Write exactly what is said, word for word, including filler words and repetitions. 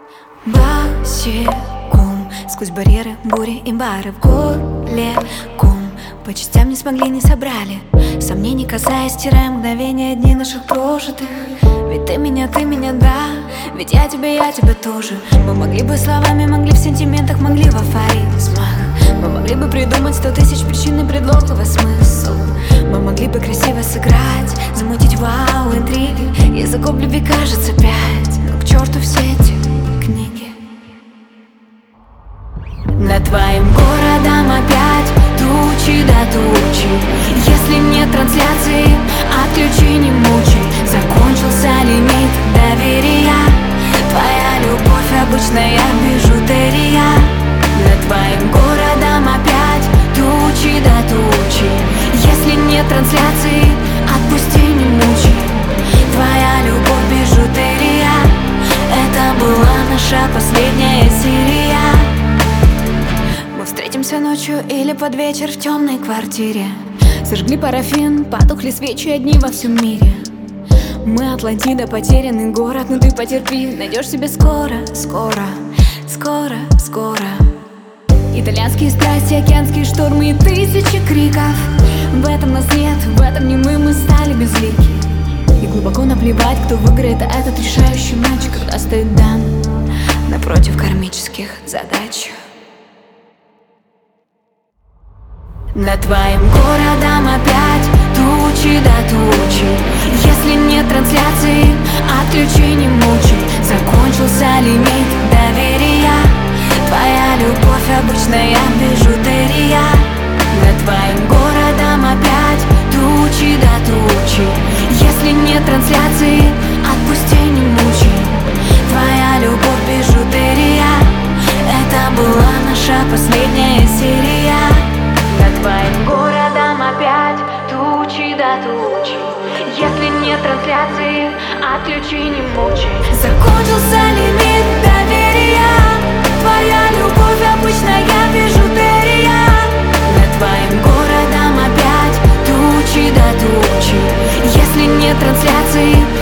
Босиком сквозь барьеры, бури и бары в горле ком. По частям не смогли, не собрали. Сомнений касаясь, стирая мгновения дней наших прожитых. Ведь ты меня, ты меня, да. Ведь я тебя, я тебя тоже. Мы могли бы словами, могли в сентиментах, могли в афоризмах. Мы могли бы придумать сто тысяч причин и предлогов и смысл. Мы могли бы красиво сыграть, замутить вау, интриги. Языков любви кажется пять, но к черту все эти книги. Над твоим городом опять тучи да тучи. Если нет трансляции, отключи, не мучай. Закончился лимит доверия. Твоя любовь обычная бижутерия. Над твоим городом опять тучи да тучи. Если нет трансляции, отпусти, не мучай. Твоя любовь бижутерия. Это была наша последняя серия. Мы встретимся ночью или под вечер в темной квартире. Зажгли парафин, потухли свечи, одни во всем мире. Мы Атлантида, потерянный город, но ты потерпи. Найдешь себе скоро, скоро, скоро, скоро. Итальянские страсти, океанские штормы и тысячи криков. В этом нас нет, в этом не мы, мы стали безлики. И глубоко наплевать, кто выиграет этот решающий матч, когда стоит дан напротив кармических задач. Над твоим городом опять тучи да тучи. Если нет трансляции, отключи, не мучай. Закончился лимит доверия. Твоя любовь обычная бижутерия. Над твоим городом опять тучи да тучи. Если нет трансляции, отпусти, не мучай. Твоя любовь бижутерия. Это была наша последняя серия. Над твоим городом опять тучи да тучи. Если нет трансляции, отключи, не мучай. Закончился лимит доверия. Твоя любовь обычная бижутерия. Над твоим городом опять тучи да тучи. Если нет трансляции,